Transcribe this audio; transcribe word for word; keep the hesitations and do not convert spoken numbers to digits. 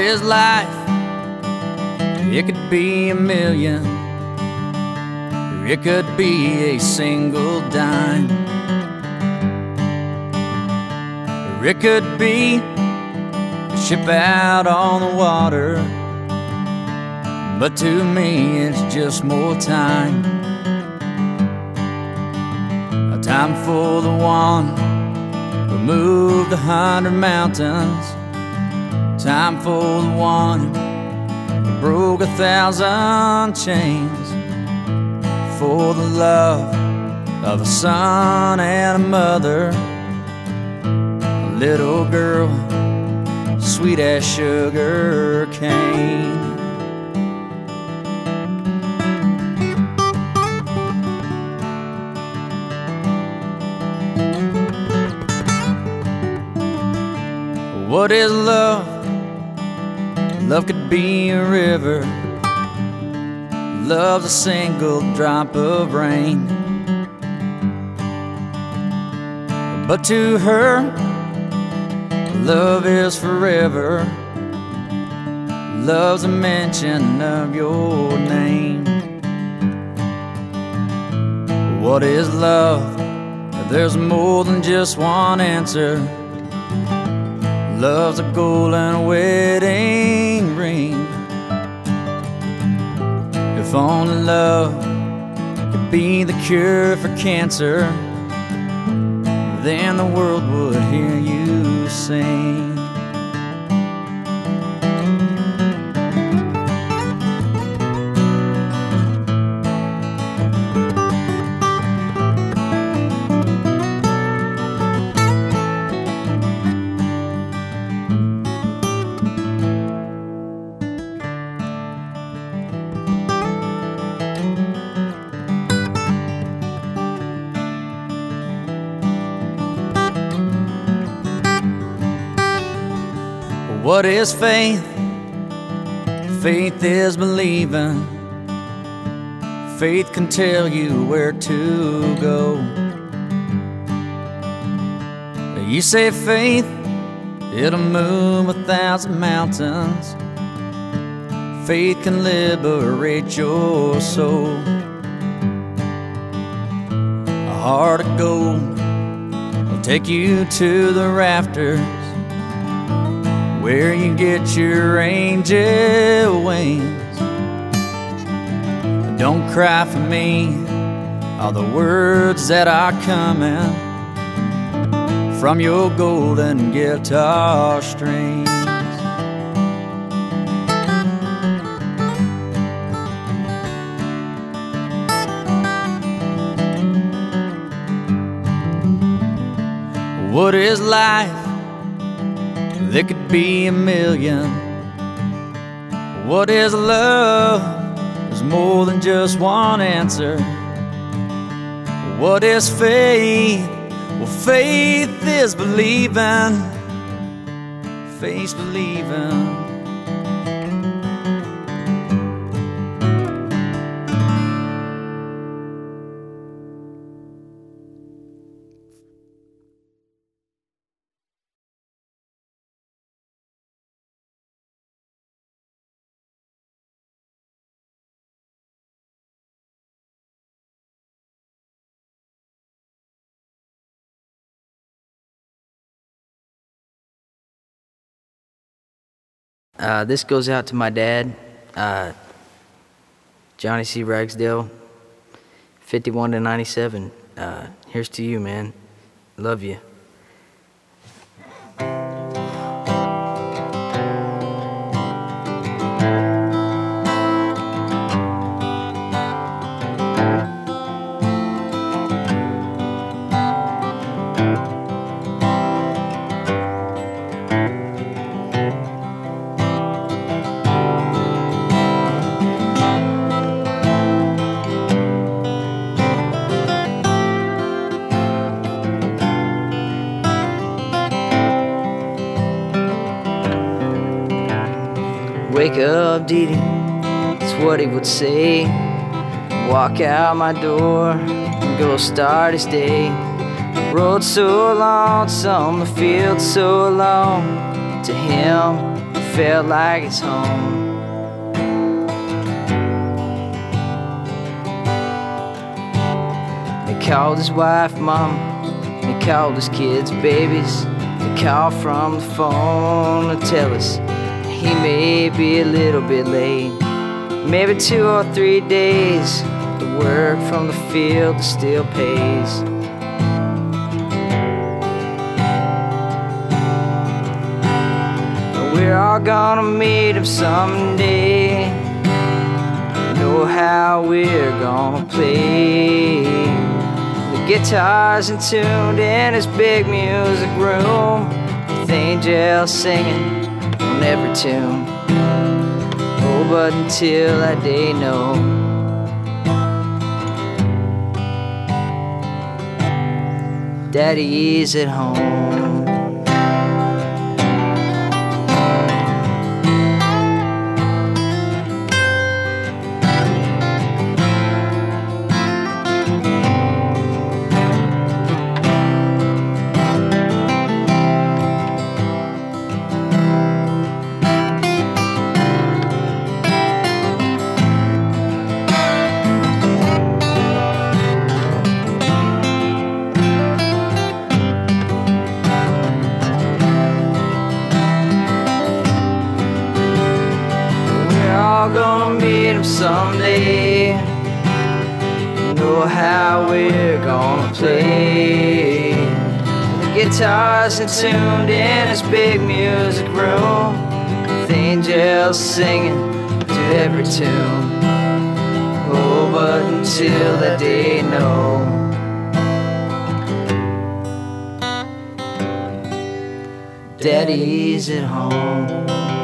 is life? It could be a million, or it could be a single dime, or it could be a ship out on the water. But to me it's just more time. A time for the one who moved a hundred mountains, time for the one who broke a thousand chains, for the love of a son and a mother, a little girl, sweet as sugar cane. What is love? Love could be a river. Love's a single drop of rain. But to her, love is forever. Love's a mention of your name. What is love? There's more than just one answer. Love's a golden wedding ring. If only love could be the cure for cancer, then the world would hear you sing. What is faith? Faith is believing. Faith can tell you where to go. You say faith, it'll move a thousand mountains. Faith can liberate your soul. A heart of gold will take you to the rafters, where you get your angel wings. Don't cry for me, all the words that are coming from your golden guitar strings. What is life? There could be a million. What is love? There's more than just one answer. What is faith? Well, faith is believing. Faith believing. Uh, this goes out to my dad, uh, Johnny C. Ragsdale, fifty-one to ninety-seven. Uh, here's to you, man. Love you. Wake up, Dee Dee, that's what he would say. Walk out my door and go start his day. The road so lonesome, the field so long. To him, felt like it's home. He called his wife mom, he called his kids babies. He called from the phone to tell us he may be a little bit late, maybe two or three days. The work from the field still pays. We're all gonna meet him someday. Know how we're gonna play. The guitar's in tuned in his big music room, with angels singing on every tune. Oh, but until that day, no. Daddy's at home. Gonna meet him someday. Know how we're gonna play. The guitar's tuned in his big music room, with angels singing to every tune. Oh, but until that day, no. Daddy's at home.